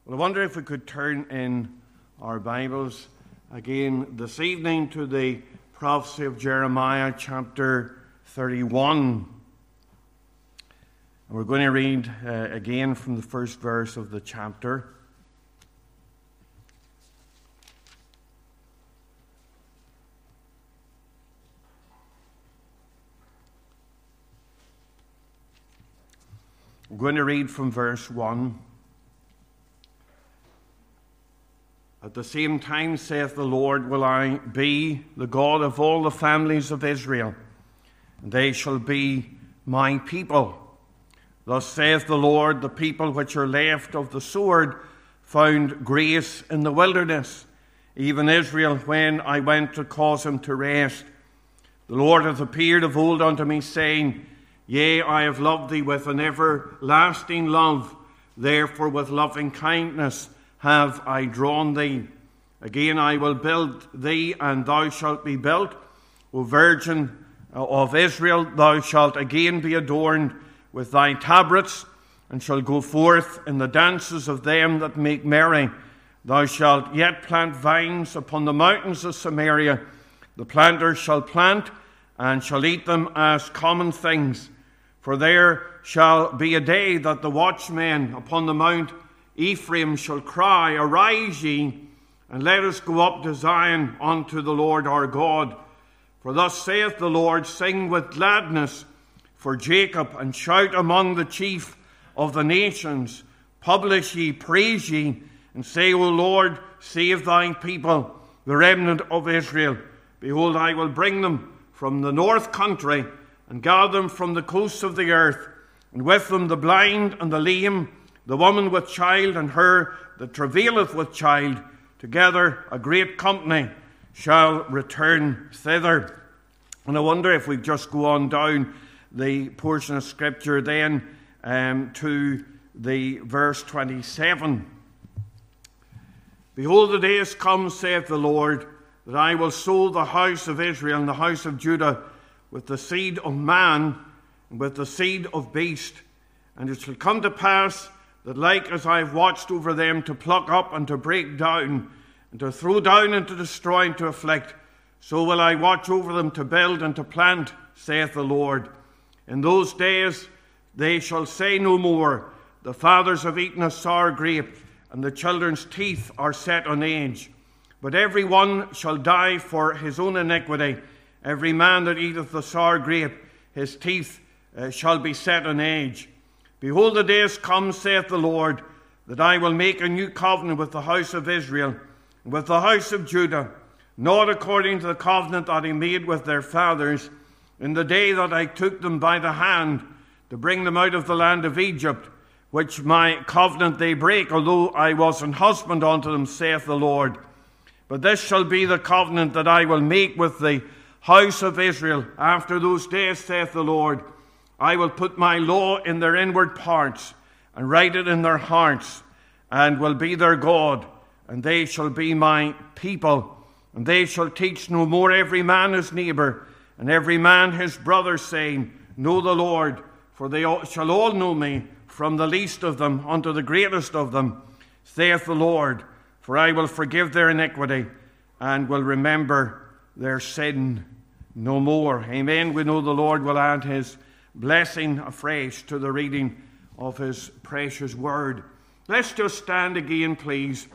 Well, I wonder if we could turn in our Bibles again this evening to the prophecy of Jeremiah chapter 31. And we're going to read again from the first verse of the chapter. We're going to read from verse 1. At the same time, saith the Lord, will I be the God of all the families of Israel, and they shall be my people. Thus saith the Lord, the people which are left of the sword found grace in the wilderness, even Israel, when I went to cause him to rest. The Lord hath appeared of old unto me, saying, Yea, I have loved thee with an everlasting love, therefore with loving kindness have I drawn thee. Again I will build thee, and thou shalt be built. O Virgin of Israel, thou shalt again be adorned with thy tabrets, and shalt go forth in the dances of them that make merry. Thou shalt yet plant vines upon the mountains of Samaria. The planters shall plant, and shall eat them as common things. For there shall be a day that the watchmen upon the mount Ephraim shall cry, Arise ye, and let us go up to Zion unto the Lord our God. For thus saith the Lord, Sing with gladness for Jacob, and shout among the chief of the nations. Publish ye, praise ye, and say, O Lord, save thy people, the remnant of Israel. Behold, I will bring them from the north country, and gather them from the coasts of the earth, and with them the blind and the lame, the woman with child, and her that travaileth with child, together a great company shall return thither. And I wonder if we just go on down the portion of Scripture then to the verse 27. Behold, the days come, saith the Lord, that I will sow the house of Israel and the house of Judah with the seed of man and with the seed of beast. And it shall come to pass that like as I have watched over them to pluck up and to break down, and to throw down and to destroy and to afflict, so will I watch over them to build and to plant, saith the Lord. In those days they shall say no more, The fathers have eaten a sour grape, and the children's teeth are set on edge. But every one shall die for his own iniquity. Every man that eateth the sour grape, his teeth shall be set on edge. Behold, the days come, saith the Lord, that I will make a new covenant with the house of Israel, and with the house of Judah, not according to the covenant that I made with their fathers, in the day that I took them by the hand to bring them out of the land of Egypt, which my covenant they break, although I was an husband unto them, saith the Lord. But this shall be the covenant that I will make with the house of Israel after those days, saith the Lord. I will put my law in their inward parts, and write it in their hearts, and will be their God, and they shall be my people. And they shall teach no more every man his neighbor, and every man his brother, saying, Know the Lord, for they shall all know me, from the least of them unto the greatest of them, saith the Lord. For I will forgive their iniquity, and will remember their sin no more. Amen. We know the Lord will add his blessing afresh to the reading of his precious word. Let's just stand again, please,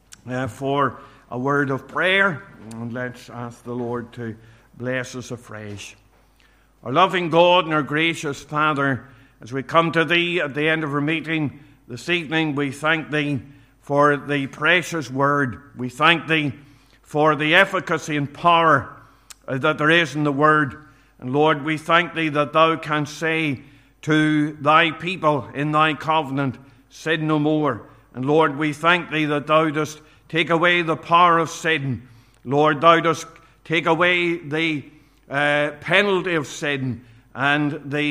for a word of prayer, and let's ask the Lord to bless us afresh. Our loving God and our gracious Father, as we come to thee at the end of our meeting this evening, we thank thee for the precious word. We thank thee for the efficacy and power that there is in the word. And Lord, we thank thee that thou canst say to thy people in thy covenant, Sin no more. And Lord, we thank thee that thou dost take away the power of sin. Lord, thou dost take away the penalty of sin and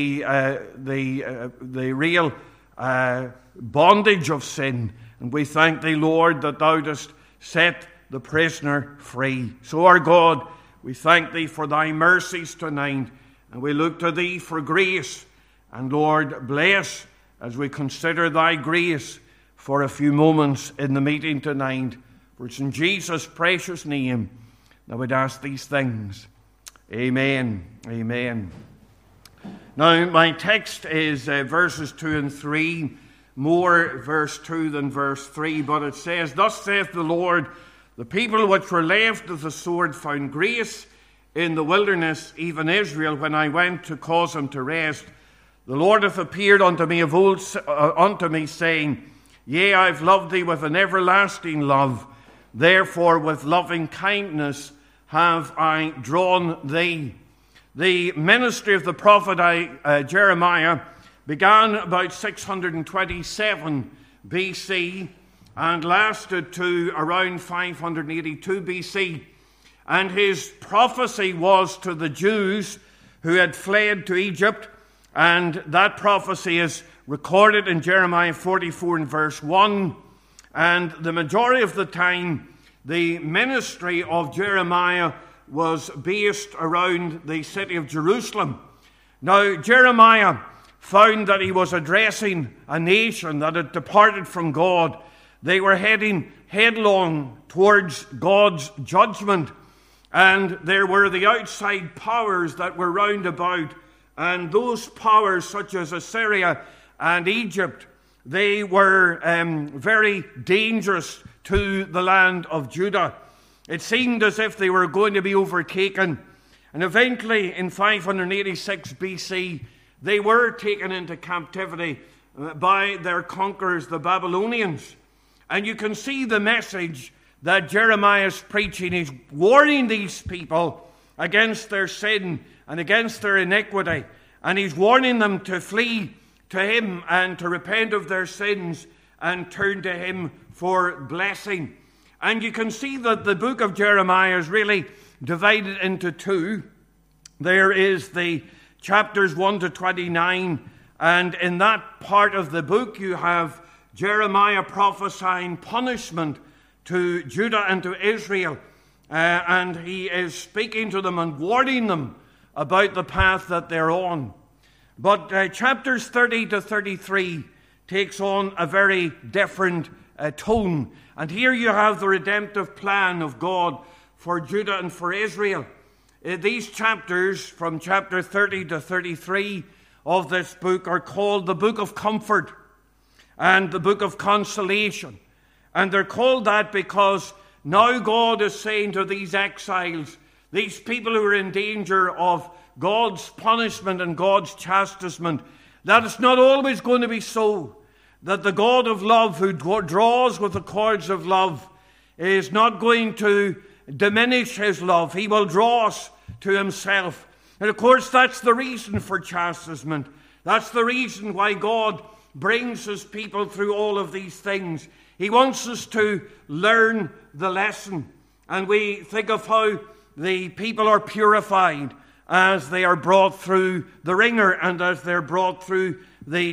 the real bondage of sin. And we thank thee, Lord, that thou dost set the prisoner free. So, our God, we thank thee for thy mercies tonight, and we look to thee for grace. And Lord, bless as we consider thy grace for a few moments in the meeting tonight. For it's in Jesus' precious name that we'd ask these things. Amen. Amen. Now, my text is verses 2 and 3, more verse 2 than verse 3, but it says, Thus saith the Lord, the people which were left of the sword found grace in the wilderness, even Israel, when I went to cause them to rest. The Lord hath appeared unto me of old, unto me, saying, Yea, I've loved thee with an everlasting love. Therefore with loving kindness have I drawn thee. The ministry of the prophet Jeremiah began about 627 BC and lasted to around 582 BC. And his prophecy was to the Jews who had fled to Egypt, and that prophecy is recorded in Jeremiah 44 and verse 1. And the majority of the time, the ministry of Jeremiah was based around the city of Jerusalem. Now, Jeremiah found that he was addressing a nation that had departed from God. They were heading headlong towards God's judgment. And there were the outside powers that were round about. And those powers, such as Assyria and Egypt, they were very dangerous to the land of Judah. It seemed as if they were going to be overtaken. And eventually, in 586 BC, they were taken into captivity by their conquerors, the Babylonians. And you can see the message that Jeremiah is preaching. He's warning these people against their sin and against their iniquity. And he's warning them to flee to him and to repent of their sins and turn to him for blessing. And you can see that the book of Jeremiah is really divided into two. There is the chapters 1 to 29, and in that part of the book you have Jeremiah prophesying punishment to Judah and to Israel. And he is speaking to them and warning them about the path that they're on. But chapters 30 to 33 takes on a very different tone. And here you have the redemptive plan of God for Judah and for Israel. These chapters, from chapter 30 to 33 of this book, are called the Book of Comfort and the Book of Consolation. And they're called that because now God is saying to these exiles, these people who are in danger of God's punishment and God's chastisement, that it's not always going to be so. That the God of love, who draws with the cords of love, is not going to diminish his love. He will draw us to himself. And of course, that's the reason for chastisement. That's the reason why God brings his people through all of these things. He wants us to learn the lesson. And we think of how the people are purified as they are brought through the ringer and as they're brought through the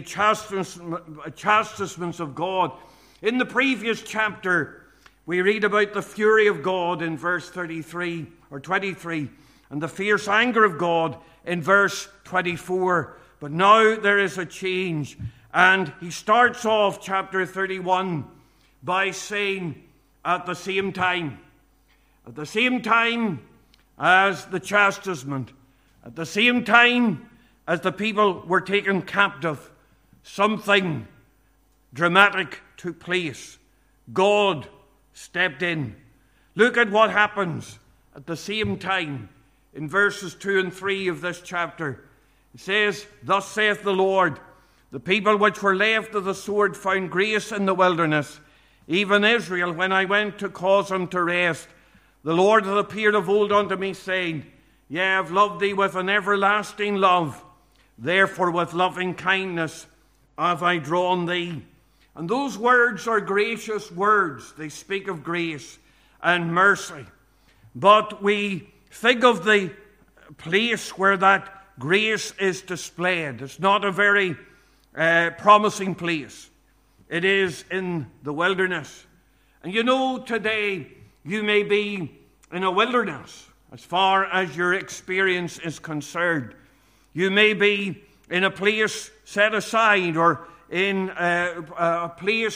chastisements of God. In the previous chapter, we read about the fury of God in verse 33 or 23, and the fierce anger of God in verse 24. But now there is a change, and he starts off chapter 31 by saying, at the same time as the chastisement, at the same time as the people were taken captive, something dramatic took place. God stepped in. Look at what happens at the same time in verses 2 and 3 of this chapter. It says, Thus saith the Lord, the people which were left of the sword found grace in the wilderness, even Israel, when I went to cause them to rest. The Lord hath appeared of old unto me, saying, Yea, I have loved thee with an everlasting love. Therefore with loving kindness have I drawn thee. And those words are gracious words. They speak of grace and mercy. But we think of the place where that grace is displayed. It's not a very promising place. It is in the wilderness. And you know, today you may be in a wilderness as far as your experience is concerned. You may be in a place set aside or in a place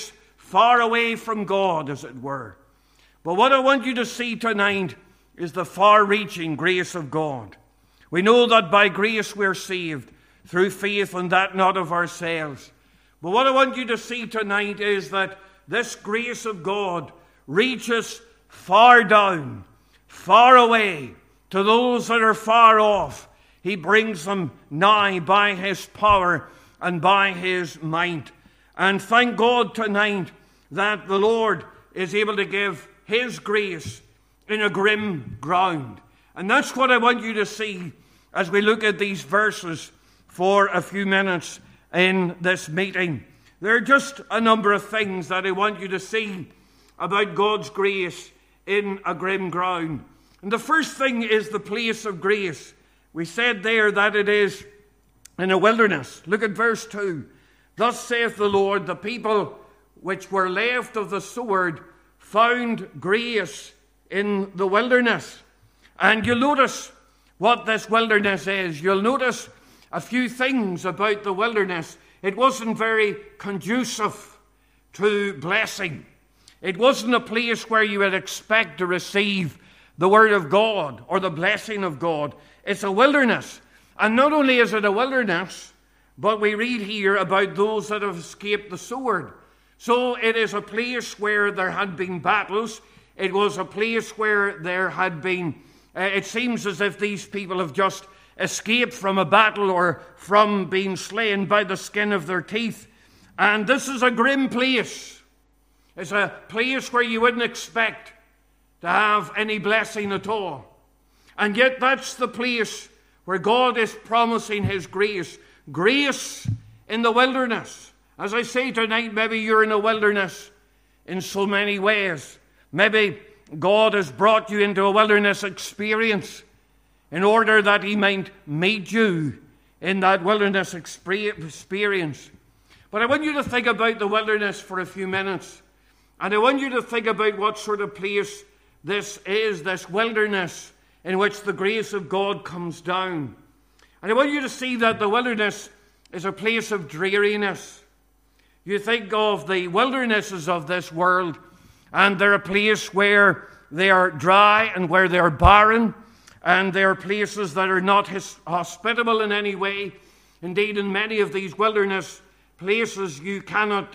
far away from God, as it were. But what I want you to see tonight is the far-reaching grace of God. We know that by grace we're saved, through faith, and that not of ourselves. But what I want you to see tonight is that this grace of God reaches far down, far away, to those that are far off. He brings them nigh by his power and by his might. And thank God tonight that the Lord is able to give his grace in a grim ground. And that's what I want you to see as we look at these verses for a few minutes in this meeting. There are just a number of things that I want you to see about God's grace in a grim ground. And the first thing is the place of grace. We said there that it is in a wilderness. Look at verse 2. Thus saith the Lord, the people which were left of the sword found grace in the wilderness. And you'll notice what this wilderness is. You'll notice a few things about the wilderness. It wasn't very conducive to blessing. It wasn't a place where you would expect to receive the word of God or the blessing of God. It's a wilderness. And not only is it a wilderness, but we read here about those that have escaped the sword. So it is a place where there had been battles. It was a place where there had been, it seems as if these people have just escaped from a battle or from being slain by the skin of their teeth. And this is a grim place. It's a place where you wouldn't expect to have any blessing at all. And yet that's the place where God is promising his grace. Grace in the wilderness. As I say tonight, maybe you're in a wilderness in so many ways. Maybe God has brought you into a wilderness experience in order that he might meet you in that wilderness experience. But I want you to think about the wilderness for a few minutes. And I want you to think about what sort of place this is, this wilderness in which the grace of God comes down. And I want you to see that the wilderness is a place of dreariness. You think of the wildernesses of this world, and they're a place where they are dry and where they are barren, and they are places that are not hospitable in any way. Indeed, in many of these wilderness places, you cannot,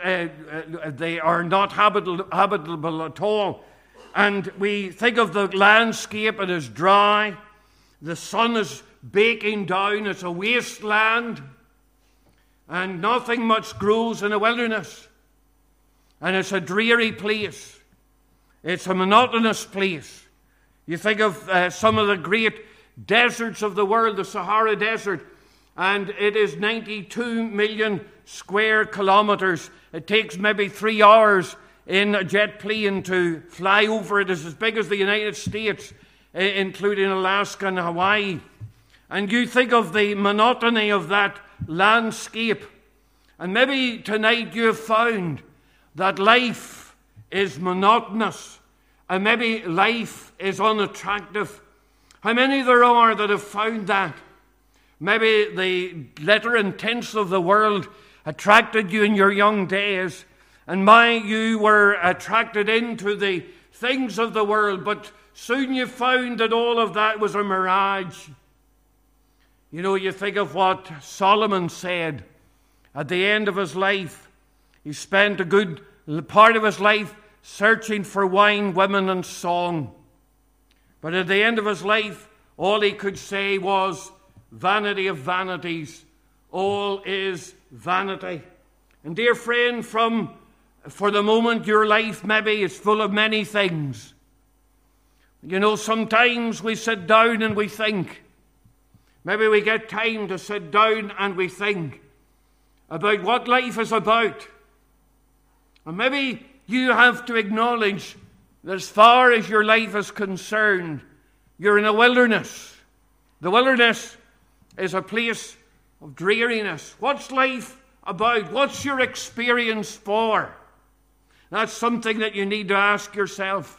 they are not habitable at all. And we think of the landscape, it is dry, the sun is baking down, it's a wasteland, and nothing much grows in a wilderness. And it's a dreary place. It's a monotonous place. You think of some of the great deserts of the world, the Sahara Desert, and it is 92 million square kilometers. It takes maybe 3 hours in a jet plane to fly over it. It's as big as the United States, including Alaska and Hawaii. And you think of the monotony of that landscape. And maybe tonight you have found that life is monotonous. And maybe life is unattractive. How many there are that have found that? Maybe the letter and tense of the world attracted you in your young days. And you were attracted into the things of the world. But soon you found that all of that was a mirage. You know, you think of what Solomon said at the end of his life. He spent a good part of his life searching for wine, women, and song. But at the end of his life, all he could say was, vanity of vanities, all is vanity. And dear friend, for the moment, your life maybe is full of many things. You know, sometimes we sit down and we think. Maybe we get time to sit down and we think about what life is about. And maybe you have to acknowledge that as far as your life is concerned, you're in a wilderness. The wilderness is a place of dreariness. What's life about? What's your experience for? That's something that you need to ask yourself.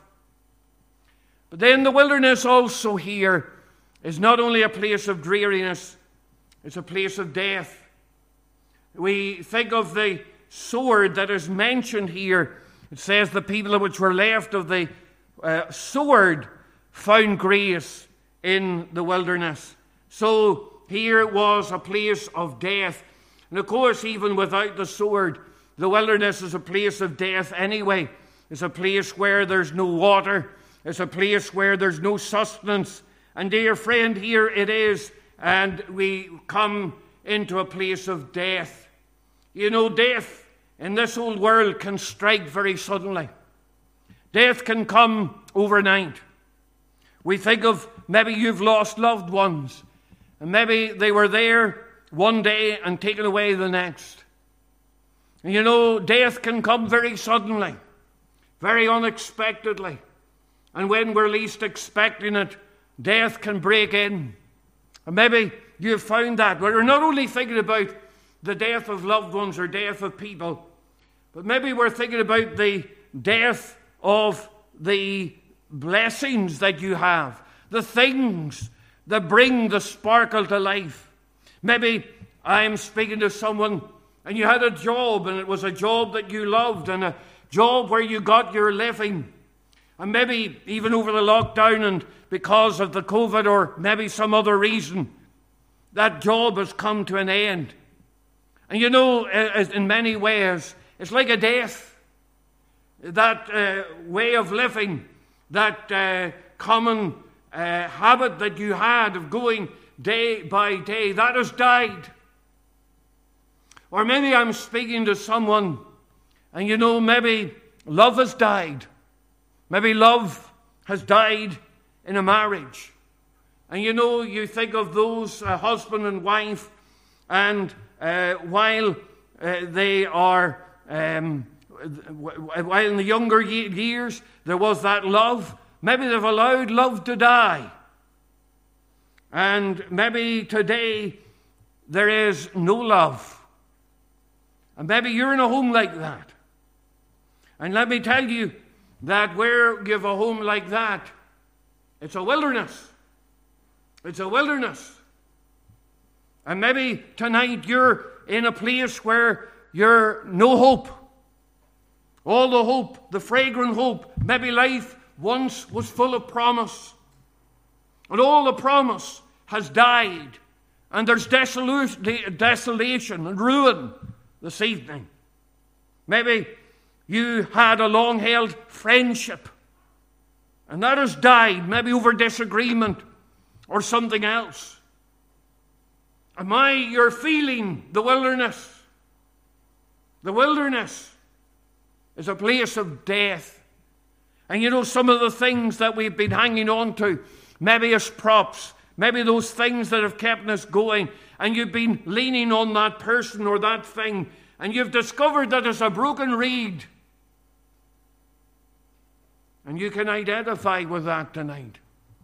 But then the wilderness also here is not only a place of dreariness, it's a place of death. We think of the sword that is mentioned here It says the people which were left of the sword found grace in the wilderness. So here was a place of death. And of course, even without the sword, the wilderness is a place of death anyway. It's a place where there's no water. It's a place where there's no sustenance. And dear friend, here it is, and we come into a place of death. You know, death in this old world can strike very suddenly. Death can come overnight. We think of maybe you've lost loved ones, and maybe they were there one day and taken away the next. And you know, death can come very suddenly, very unexpectedly. And when we're least expecting it, death can break in. And maybe you've found that. We're not only thinking about the death of loved ones or death of people, but maybe we're thinking about the death of the blessings that you have, the things that bring the sparkle to life. Maybe I'm speaking to someone and you had a job, and it was a job that you loved, and a job where you got your living. And maybe even over the lockdown and because of the COVID or maybe some other reason, that job has come to an end. And you know, in many ways, it's like a death. That way of living, that common habit that you had of going day by day, that has died. Or maybe I'm speaking to someone, and you know, maybe love has died. Maybe love has died in a marriage. And you know, you think of those husband and wife, and while they are, while in the younger years there was that love, maybe they've allowed love to die. And maybe today there is no love. And maybe you're in a home like that. And let me tell you that where you have a home like that, it's a wilderness. It's a wilderness. And maybe tonight you're in a place where you're no hope. All the hope, the fragrant hope. Maybe life once was full of promise. And all the promise has died. And there's desolation and ruin this evening. Maybe you had a long-held friendship, and that has died, maybe over disagreement or something else. You're feeling the wilderness. The wilderness is a place of death. And you know, some of the things that we've been hanging on to, maybe as props, maybe those things that have kept us going, and you've been leaning on that person or that thing, and you've discovered that it's a broken reed. And you can identify with that tonight.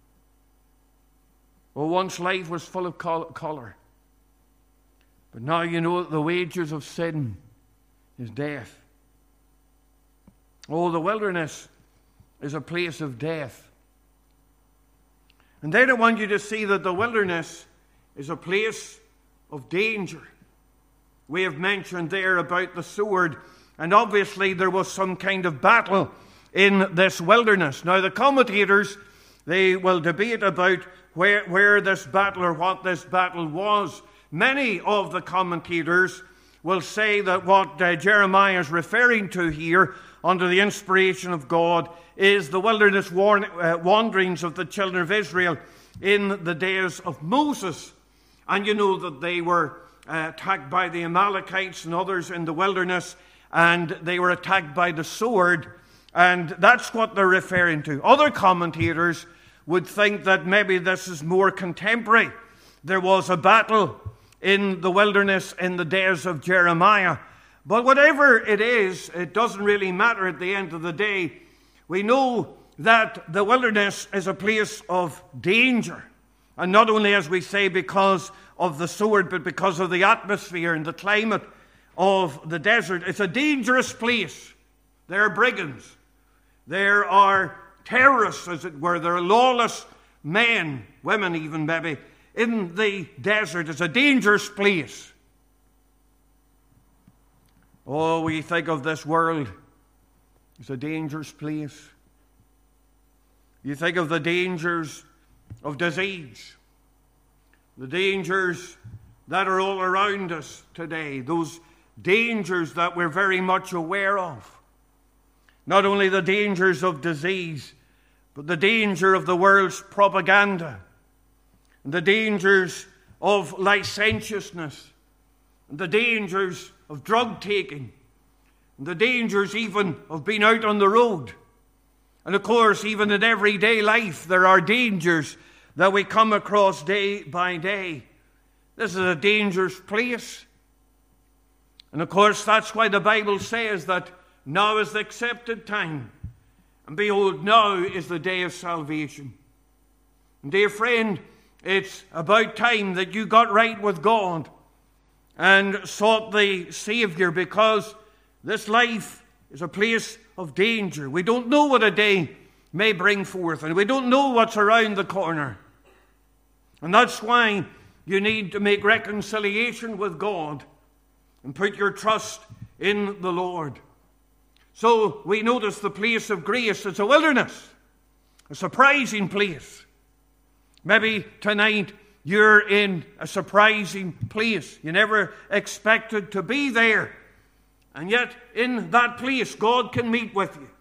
Well, once life was full of color. But now you know that the wages of sin is death. Oh, the wilderness is a place of death. And then I want you to see that the wilderness is a place of danger. We have mentioned there about the sword, and obviously there was some kind of battle in this wilderness. Now the commentators, they will debate about where this battle or what this battle was. Many of the commentators will say that what Jeremiah is referring to here under the inspiration of God is the wilderness wanderings of the children of Israel in the days of Moses. And you know that they were attacked by the Amalekites and others in the wilderness, and they were attacked by the sword, and that's what they're referring to. Other commentators would think that maybe this is more contemporary. There was a battle in the wilderness in the days of Jeremiah. But whatever it is, it doesn't really matter at the end of the day. We know that the wilderness is a place of danger. And not only, as we say, because of the sword, but because of the atmosphere and the climate of the desert. It's a dangerous place. There are brigands. There are terrorists, as it were. There are lawless men, women even maybe, in the desert. It's a dangerous place. Oh, we think of this world, is a dangerous place. You think of the dangers of disease, the dangers that are all around us today, those dangers that we're very much aware of. Not only the dangers of disease, but the danger of the world's propaganda, and the dangers of licentiousness, and the dangers of drug taking, and the dangers even of being out on the road. And of course, even in everyday life, there are dangers that we come across day by day. This is a dangerous place. And of course, that's why the Bible says that now is the accepted time. And behold, now is the day of salvation. And dear friend, it's about time that you got right with God and sought the Savior, because this life is a place of danger. We don't know what a day may bring forth, and we don't know what's around the corner. And that's why you need to make reconciliation with God and put your trust in the Lord. So we notice the place of grace. It's a wilderness, a surprising place. Maybe tonight you're in a surprising place. You never expected to be there. And yet in that place, God can meet with you.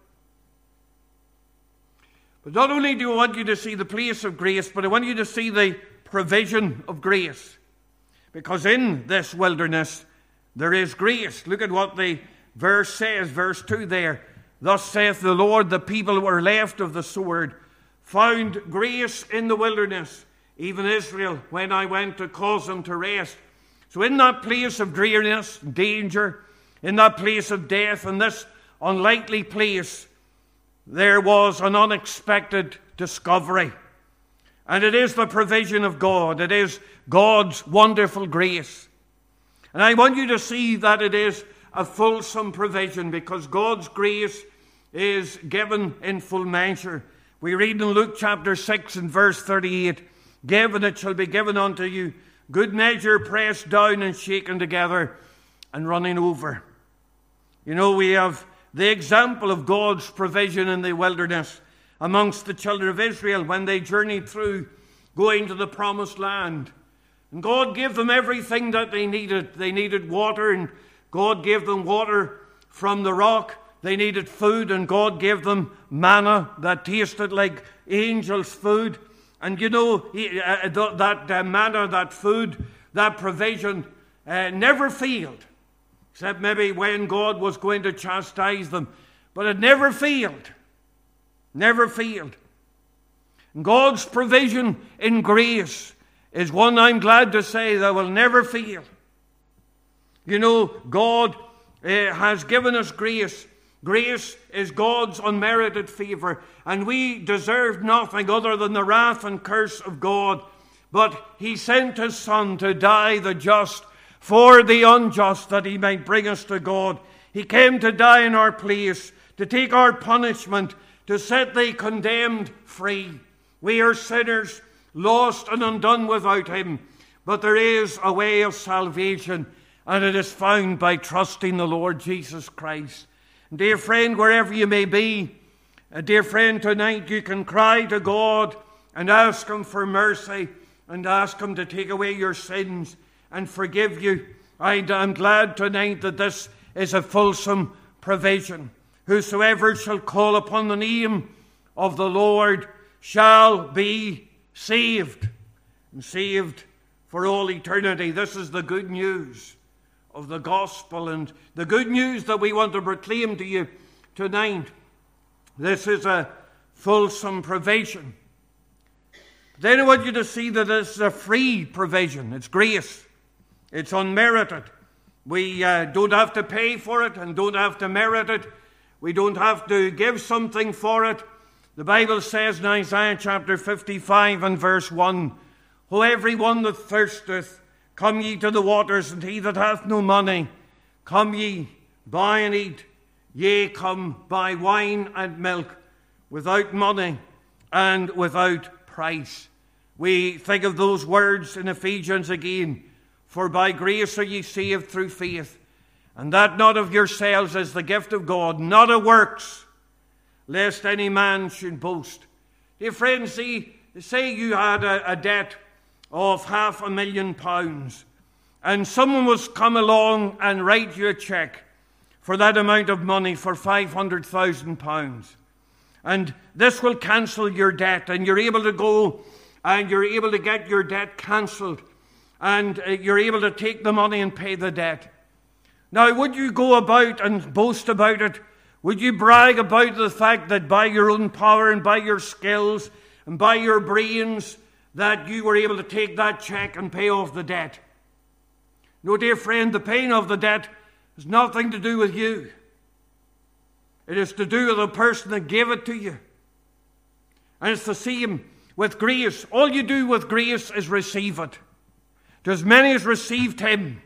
But not only do I want you to see the place of grace, but I want you to see the provision of grace. Because in this wilderness, there is grace. Look at what the verse says, verse 2 there. Thus saith the Lord, the people were left of the sword, found grace in the wilderness, even Israel, when I went to cause them to rest. So in that place of dreariness, danger, in that place of death, in this unlikely place, there was an unexpected discovery. And it is the provision of God. It is God's wonderful grace. And I want you to see that it is a fulsome provision, because God's grace is given in full measure. We read in Luke chapter 6 and verse 38, give and it shall be given unto you, good measure, pressed down and shaken together and running over. You know, we have the example of God's provision in the wilderness amongst the children of Israel when they journeyed through going to the promised land. And God gave them everything that they needed. They needed water, and God gave them water from the rock. They needed food, and God gave them manna that tasted like angels' food. And you know, that manna, that food, that provision never failed. Except maybe when God was going to chastise them. But it never failed. Never failed. And God's provision in grace is one, I'm glad to say, that will never fail. You know, God has given us grace. Grace is God's unmerited favor. And we deserved nothing other than the wrath and curse of God. But He sent His Son to die the just for the unjust, that He might bring us to God. He came to die in our place, to take our punishment, to set the condemned free. We are sinners, lost and undone without Him. But there is a way of salvation, and it is found by trusting the Lord Jesus Christ. And dear friend, wherever you may be, dear friend, tonight you can cry to God and ask Him for mercy and ask Him to take away your sins and forgive you. I'm glad tonight that this is a fulsome provision. Whosoever shall call upon the name of the Lord shall be saved, and saved for all eternity. This is the good news of the gospel, and the good news that we want to proclaim to you tonight. This is a fulsome provision. Then I want you to see that this is a free provision. It's grace. It's unmerited. We don't have to pay for it and don't have to merit it. We don't have to give something for it. The Bible says in Isaiah chapter 55 and verse 1, O every one that thirsteth, come ye to the waters, and he that hath no money, come ye, buy and eat. Yea, come, buy wine and milk, without money and without price. We think of those words in Ephesians again. For by grace are ye saved through faith, and that not of yourselves is the gift of God, not of works, lest any man should boast. Dear friends, say you had a debt of £500,000, and someone was come along and write you a cheque for that amount of money, for £500,000. And this will cancel your debt, and you're able to go and you're able to get your debt cancelled, and you're able to take the money and pay the debt. Now, would you go about and boast about it? Would you brag about the fact that by your own power and by your skills and by your brains that you were able to take that cheque and pay off the debt? No, dear friend, the paying of the debt has nothing to do with you. It is to do with the person that gave it to you. And it's the same with grace. All you do with grace is receive it. To as many as received him,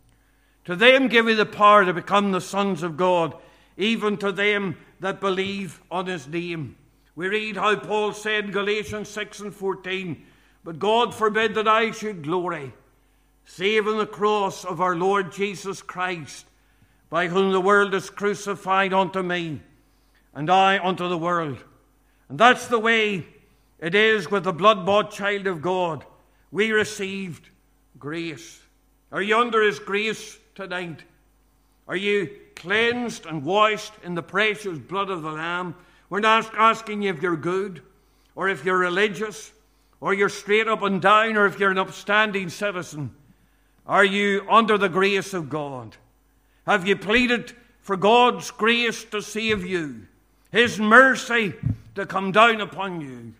to them give he the power to become the sons of God, even to them that believe on his name. We read how Paul said in Galatians 6:14, but God forbid that I should glory, save in the cross of our Lord Jesus Christ, by whom the world is crucified unto me, and I unto the world. And that's the way it is with the blood-bought child of God. We received grace. Are you under his grace tonight? Are you cleansed and washed in the precious blood of the Lamb? We're not asking you if you're good, or if you're religious, or you're straight up and down, or if you're an upstanding citizen. Are you under the grace of God? Have you pleaded for God's grace to save you, his mercy to come down upon you?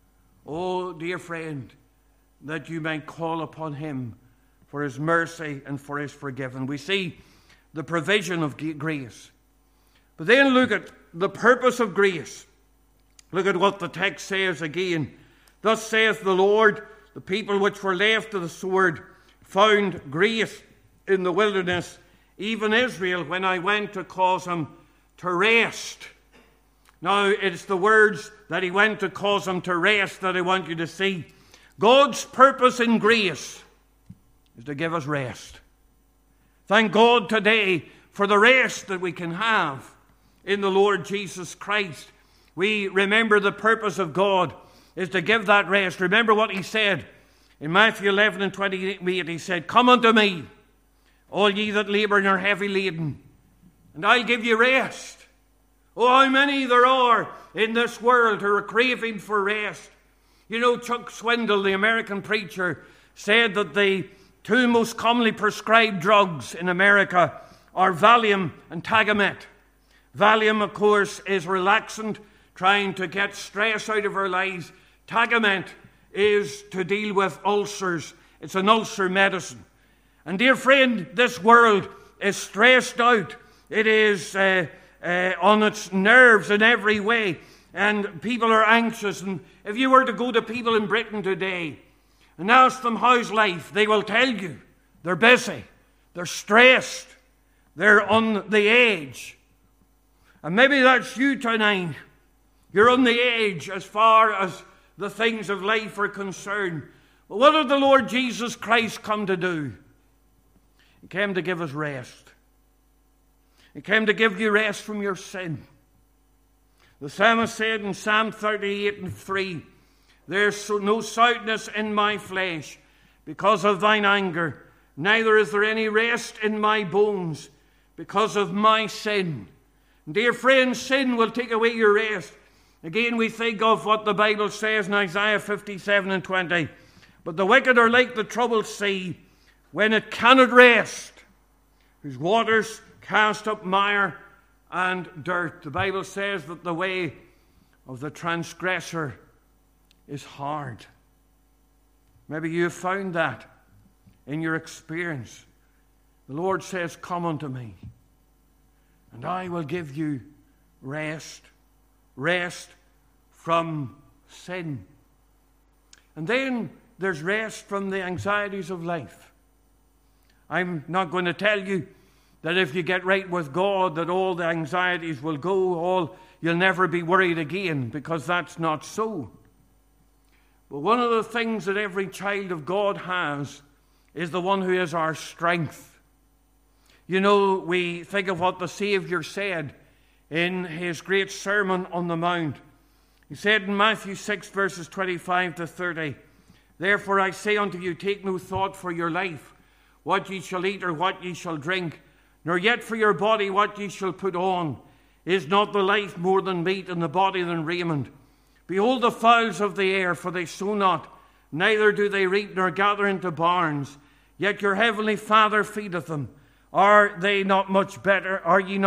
Oh, dear friend, that you may call upon him for his mercy and for his forgiveness. We see the provision of grace. But then look at the purpose of grace. Look at what the text says again. Thus saith the Lord, the people which were left of the sword found grace in the wilderness, even Israel, when I went to cause him to rest. Now, it's the words that he went to cause him to rest that I want you to see. God's purpose in grace is to give us rest. Thank God today for the rest that we can have in the Lord Jesus Christ. We remember the purpose of God is to give that rest. Remember what he said in Matthew 11:28. He said, come unto me, all ye that labor and are heavy laden, and I'll give you rest. Oh, how many there are in this world who are craving for rest. You know, Chuck Swindoll, the American preacher, said that the two most commonly prescribed drugs in America are Valium and Tagamet. Valium, of course, is relaxant, trying to get stress out of our lives. Tagamet is to deal with ulcers. It's an ulcer medicine. And dear friend, this world is stressed out. It is on its nerves in every way. And people are anxious. And if you were to go to people in Britain today and ask them how's life, they will tell you they're busy, they're stressed, they're on the edge. And maybe that's you tonight. You're on the edge as far as the things of life are concerned. But what did the Lord Jesus Christ come to do? He came to give us rest. He came to give you rest from your sin. The psalmist said in Psalm 38:3, there's no soundness in my flesh because of thine anger, neither is there any rest in my bones because of my sin. And dear friends, sin will take away your rest. Again, we think of what the Bible says in Isaiah 57:20. But the wicked are like the troubled sea, when it cannot rest, whose waters cast up mire and dirt. The Bible says that the way of the transgressor is hard. Maybe you have found that in your experience. The Lord says, come unto me, and I will give you rest. Rest from sin. And then there's rest from the anxieties of life. I'm not going to tell you that if you get right with God, that all the anxieties will go, you'll never be worried again, because that's not so. But one of the things that every child of God has is the one who is our strength. You know, we think of what the Savior said in his great Sermon on the Mount. He said in Matthew 6, verses 25 to 30, "Therefore I say unto you, take no thought for your life, what ye shall eat or what ye shall drink, nor yet for your body what ye shall put on. Is not the life more than meat, and the body than raiment? Behold the fowls of the air, for they sow not, neither do they reap nor gather into barns, yet your heavenly Father feedeth them. Are ye not much better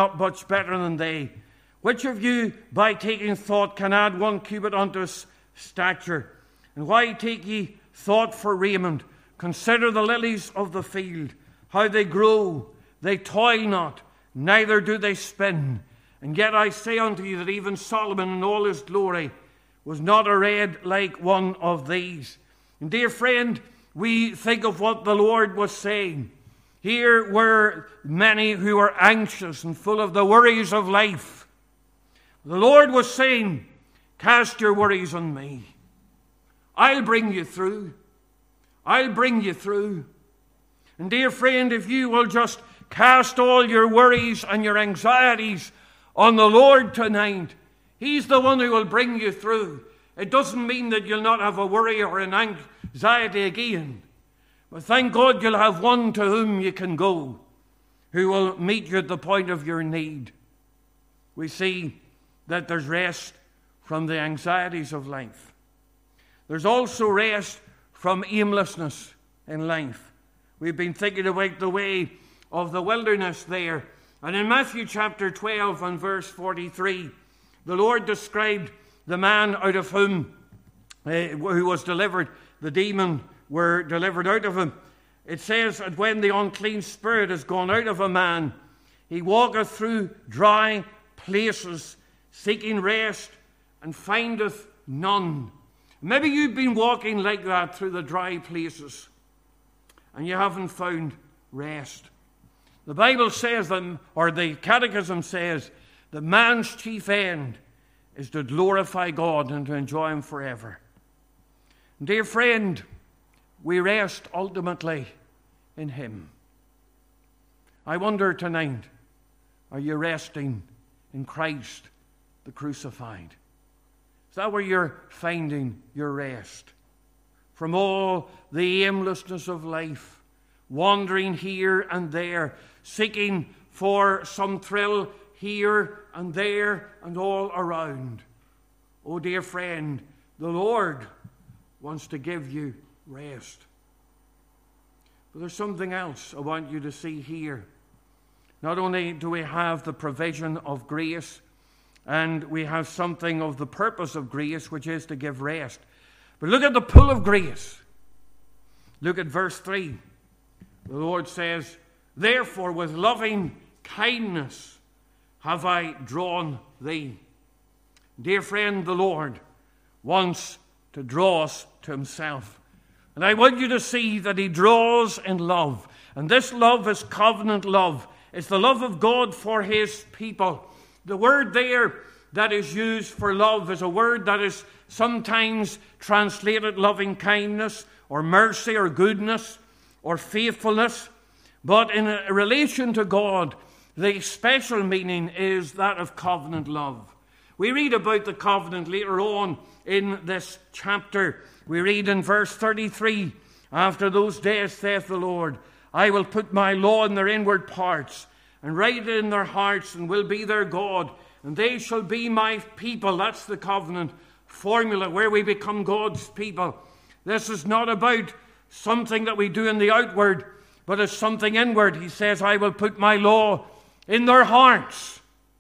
than they? Which of you, by taking thought, can add 1 cubit unto his stature? And why take ye thought for raiment? Consider the lilies of the field, how they grow. They toil not, neither do they spin. And yet I say unto you that even Solomon in all his glory was not arrayed like one of these." And dear friend, we think of what the Lord was saying. Here were many who were anxious and full of the worries of life. The Lord was saying, cast your worries on me. I'll bring you through. I'll bring you through. And dear friend, if you will just cast all your worries and your anxieties on the Lord tonight, He's the one who will bring you through. It doesn't mean that you'll not have a worry or an anxiety again. But thank God you'll have one to whom you can go, who will meet you at the point of your need. We see that there's rest from the anxieties of life. There's also rest from aimlessness in life. We've been thinking about the way of the wilderness there. And in Matthew chapter 12 and verse 43, the Lord described the man out of whom who was delivered, the demon were delivered out of him. It says that when the unclean spirit is gone out of a man, he walketh through dry places, seeking rest, and findeth none. Maybe you've been walking like that through the dry places, and you haven't found rest. The Bible says, or the Catechism says, that man's chief end is to glorify God and to enjoy Him forever. Dear friend, we rest ultimately in Him. I wonder tonight, are you resting in Christ the crucified? Is that where you're finding your rest? From all the aimlessness of life, wandering here and there, seeking for some thrill here and there and all around. Oh, dear friend, the Lord wants to give you rest. But there's something else I want you to see here. Not only do we have the provision of grace, and we have something of the purpose of grace, which is to give rest. But look at the pull of grace. Look at verse 3. The Lord says, "Therefore with loving kindness have I drawn thee." Dear friend, the Lord wants to draw us to Himself. And I want you to see that He draws in love. And this love is covenant love. It's the love of God for His people. The word there that is used for love is a word that is sometimes translated loving kindness or mercy or goodness or faithfulness. But in relation to God, the special meaning is that of covenant love. We read about the covenant later on in this chapter. We read in verse 33, "After those days, saith the Lord, I will put my law in their inward parts, and write it in their hearts, and will be their God, and they shall be my people." That's the covenant formula where we become God's people. This is not about something that we do in the outward, but it's something inward. He says, "I will put my law in their hearts."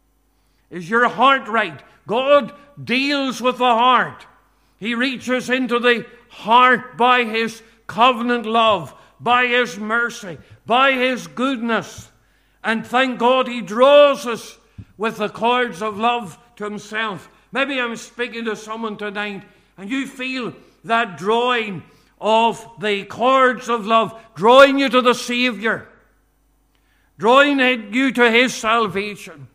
Is your heart right? God deals with the heart. He reaches into the heart by His covenant love, by His mercy, by His goodness. And thank God He draws us with the cords of love to Himself. Maybe I'm speaking to someone tonight and you feel that drawing of the cords of love, drawing you to the Savior, drawing you to His salvation.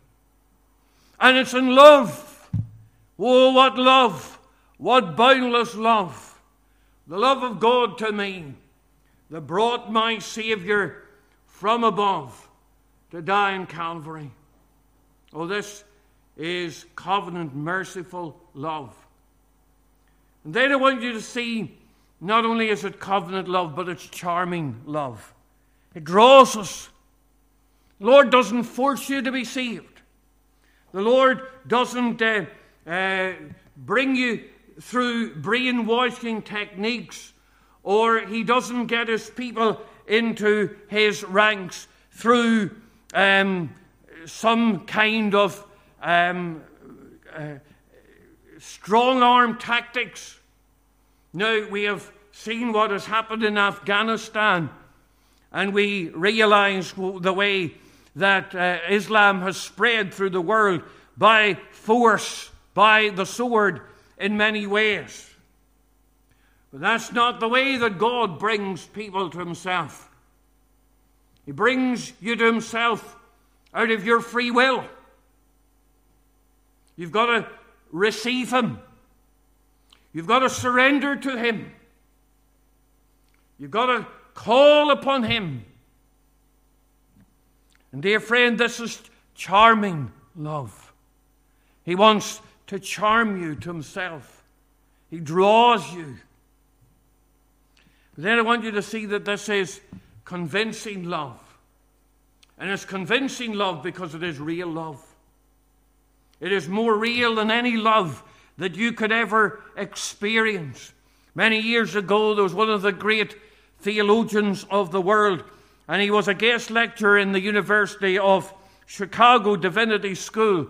And it's in love. Oh, what love! What boundless love! The love of God to me that brought my Savior from above to die in Calvary. Oh, this is covenant, merciful love. And then I want you to see, not only is it covenant love, but it's charming love. It draws us. The Lord doesn't force you to be saved. The Lord doesn't bring you through brainwashing techniques, or he doesn't get his people into his ranks through some kind of strong-arm tactics. Now, we have seen what has happened in Afghanistan, and we realize the way that Islam has spread through the world by force, by the sword, in many ways. But that's not the way that God brings people to himself. He brings you to himself out of your free will. You've got to receive him. You've got to surrender to him. You've got to call upon him. And dear friend, this is charming love. He wants to charm you to himself. He draws you. But then I want you to see that this is convincing love. And it's convincing love because it is real love. It is more real than any love that you could ever experience. Many years ago, there was one of the great theologians of the world, and he was a guest lecturer in the University of Chicago Divinity School.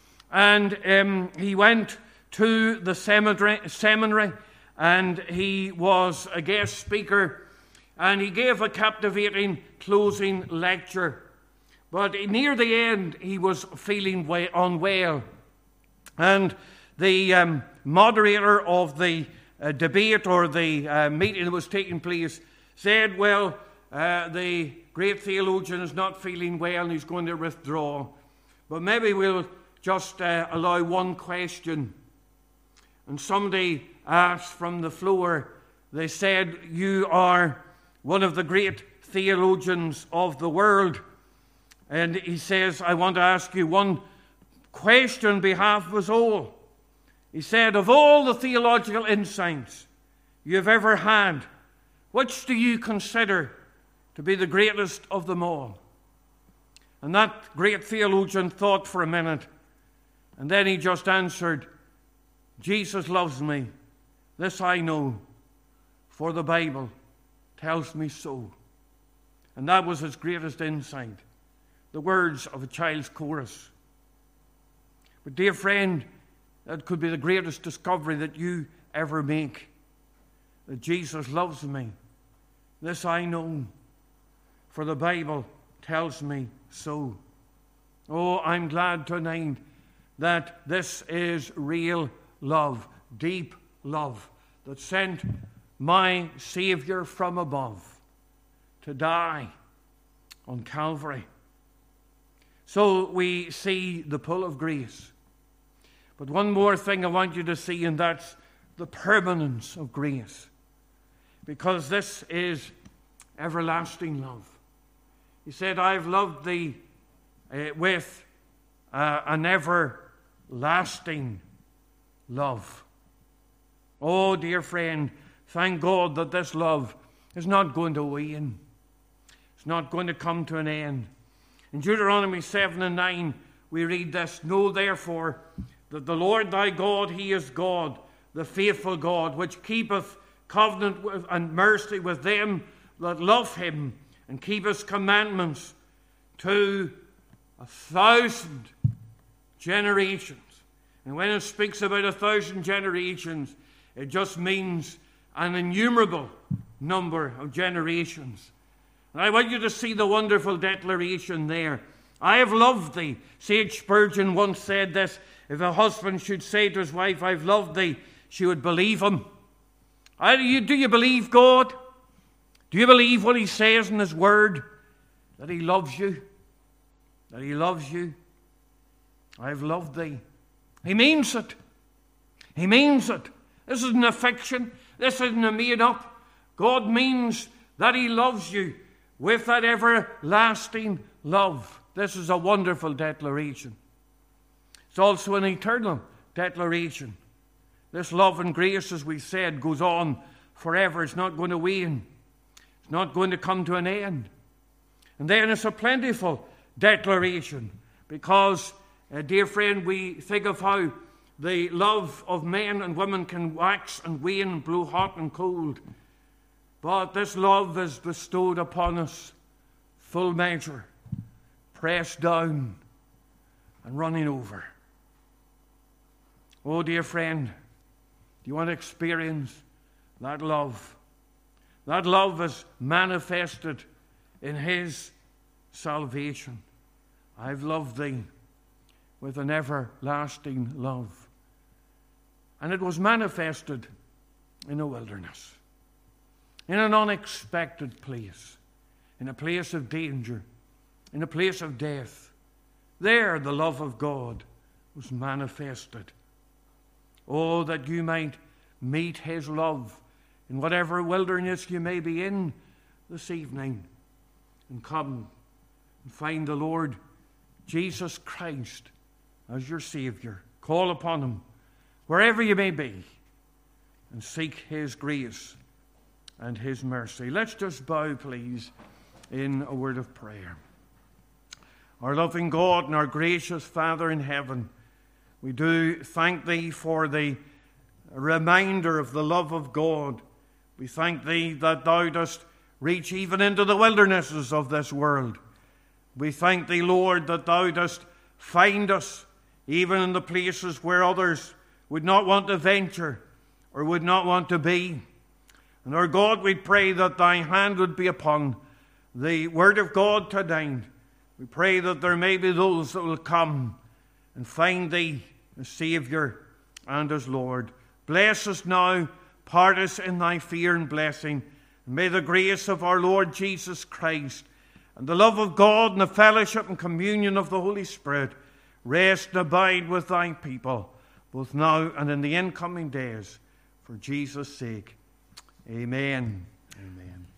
And he went to the seminary, and he was a guest speaker, and he gave a captivating closing lecture. But near the end, he was feeling unwell. And the moderator of the debate, or the meeting that was taking place, said, well, the great theologian is not feeling well and he's going to withdraw. But maybe we'll just allow one question. And somebody asked from the floor, they said, you are one of the great theologians of the world. And he says, I want to ask you one question on behalf of us all. He said, of all the theological insights you've ever had, which do you consider to be the greatest of them all? And that great theologian thought for a minute, and then he just answered, Jesus loves me. This I know, for the Bible tells me so. And that was his greatest insight. The words of a child's chorus. But dear friend, that could be the greatest discovery that you ever make. That Jesus loves me. This I know, for the Bible tells me so. Oh, I'm glad tonight that this is real love, deep love, that sent my Savior from above to die on Calvary. So we see the pull of grace. But one more thing I want you to see, and that's the permanence of grace. Because this is everlasting love. He said, I've loved thee with an everlasting love. Oh, dear friend, thank God that this love is not going to wane. It's not going to come to an end. In Deuteronomy 7 and 9, we read this, know therefore that the Lord thy God, he is God, the faithful God, which keepeth covenant and mercy with them that love him and keep his commandments to 1,000 generations. And when it speaks about 1,000 generations, it just means an innumerable number of generations. And I want you to see the wonderful declaration there. I have loved thee. Sage Spurgeon once said this, if a husband should say to his wife, I've loved thee, she would believe him. Do you believe God? Do you believe what he says in his word? That he loves you? That he loves you? I've loved thee. He means it. He means it. This isn't a fiction. This isn't a made-up. God means that he loves you with that everlasting love. This is a wonderful declaration. It's also an eternal declaration. This love and grace, as we said, goes on forever. It's not going to wane. It's not going to come to an end. And then it's a plentiful declaration because, dear friend, we think of how the love of men and women can wax and wane and blow hot and cold. But this love is bestowed upon us full measure, pressed down and running over. Oh, dear friend, do you want to experience that love? That love is manifested in his salvation. I've loved thee with an everlasting love. And it was manifested in a wilderness, in an unexpected place, in a place of danger, in a place of death. There the love of God was manifested. Oh, that you might meet his love in whatever wilderness you may be in this evening, and come and find the Lord Jesus Christ as your Savior. Call upon him wherever you may be and seek his grace and his mercy. Let's just bow, please, in a word of prayer. Our loving God and our gracious Father in heaven, we do thank thee for the reminder of the love of God. We thank thee that thou dost reach even into the wildernesses of this world. We thank thee, Lord, that thou dost find us even in the places where others would not want to venture or would not want to be. And our God, we pray that thy hand would be upon the word of God tonight. We pray that there may be those that will come and find thee as Savior and as Lord. Bless us now, part us in thy fear and blessing. And may the grace of our Lord Jesus Christ and the love of God and the fellowship and communion of the Holy Spirit rest and abide with thy people, both now and in the incoming days, for Jesus' sake. Amen. Amen.